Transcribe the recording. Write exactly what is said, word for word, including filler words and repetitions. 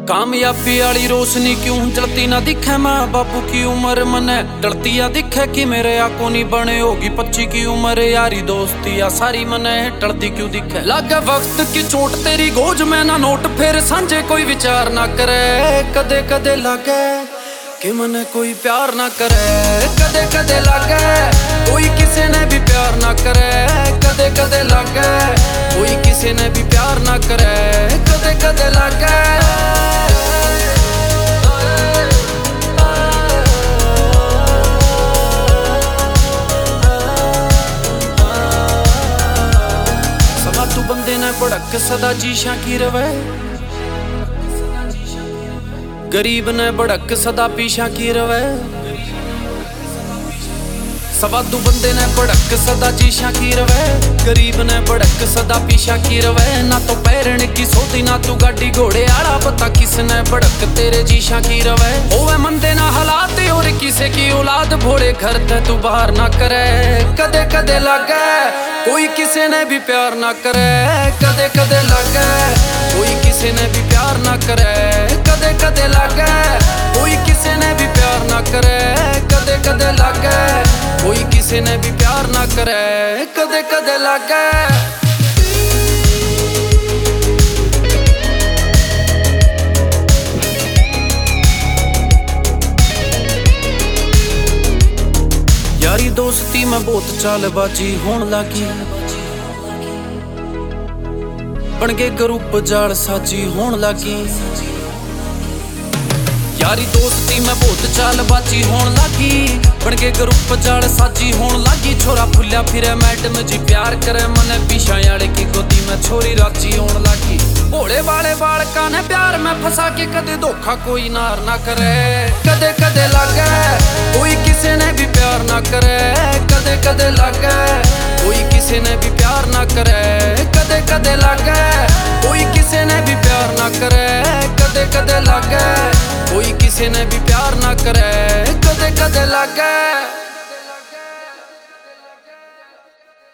कामयाबी वाली रोशनी क्यों जलती ना दिखे। माँ बापू की उम्र मने डरती या दिखे कि मेरे आंखों नहीं बने होगी पच्ची की उम्र। यारी दोस्ती या सारी मने टलती क्यों दिखे। लागे वक्त की चोट तेरी गोज में ना नोट फिर सांझे कोई विचार ना करे। कदे कदे लागे कि मने कोई प्यार ना करे। कदे कदे लागे कोई किसी ने भी प्यार ना करे। कदे कदे लागे कोई किसी ने भी प्यार ना करे। कदे कदे लागे सदा तू बंदे ने भड़क सदा जीशा की रवे। गरीब ने भड़क सदा पीछा की रवे। सवादू बंदे ने भड़क सदा जीशा की रवे। गरीब ने भड़क सदा पीछा की रवे। ना तो पैरण की सोती ना तू गाड़ी घोड़े आड़ा पता किसने भड़क तेरे जीशा की रवे। होवे मंदे ना हालात और किसे की औलाद भोले घर ते तू बाहर ना करे। कदे कदे लागे कोई किसी ने भी प्यार ना करे। कदे कदे लागे कोई किसी ने भी प्यार ना करे। कदे कदे लागे कोई किसी ने भी प्यार ना करे। कदे कदे लागे कोई किसी ने भी प्यार ना करे। कदे कदे लागे यारी दोस्ती में बहुत चालबाजी होन लगी। बन के ग्रुप जाल साजी होन लगी। यारी दोस्ती में बहुत चालबाजी होन लगी। बन के ग्रुप जाल साजी होन लगी। छोरा फुल्या फिरे मैडम जी प्यार करे मने पीछा यारे की गोदी में छोरी राजी होन लगी। भोले वाले बालका ने प्यार में फंसा के कदे धोखा कोई नार ना करे। कदे कदे लागे कोई किसी ने भी प्यार ना करे। कदे कदे लागे कोई किसी ने भी प्यार ना करे। कदे कदे लागे कोई किसी ने भी प्यार ना करे। कदे कदे लागे कोई किसी ने भी प्यार ना करे। कदे कदे लागे